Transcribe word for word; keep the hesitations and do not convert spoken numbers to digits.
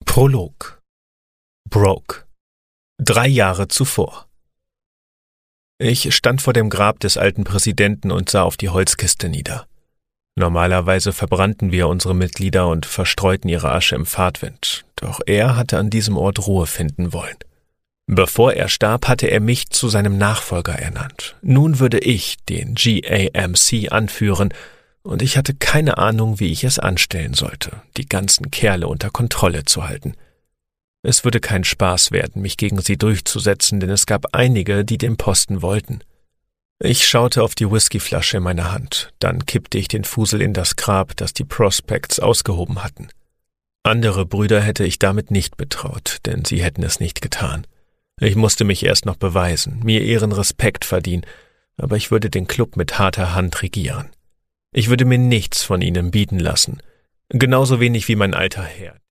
Prolog. Broke. Drei Jahre zuvor. Ich stand vor dem Grab des alten Präsidenten und sah auf die Holzkiste nieder. Normalerweise verbrannten wir unsere Mitglieder und verstreuten ihre Asche im Fahrtwind, doch er hatte an diesem Ort Ruhe finden wollen. Bevor er starb, hatte er mich zu seinem Nachfolger ernannt. Nun würde ich den G A M C anführen, und ich hatte keine Ahnung, wie ich es anstellen sollte, die ganzen Kerle unter Kontrolle zu halten. Es würde kein Spaß werden, mich gegen sie durchzusetzen, denn es gab einige, die den Posten wollten. Ich schaute auf die Whiskyflasche in meiner Hand, dann kippte ich den Fusel in das Grab, das die Prospects ausgehoben hatten. Andere Brüder hätte ich damit nicht betraut, denn sie hätten es nicht getan. Ich musste mich erst noch beweisen, mir ihren Respekt verdienen, aber ich würde den Club mit harter Hand regieren. Ich würde mir nichts von ihnen bieten lassen, genauso wenig wie mein alter Herr.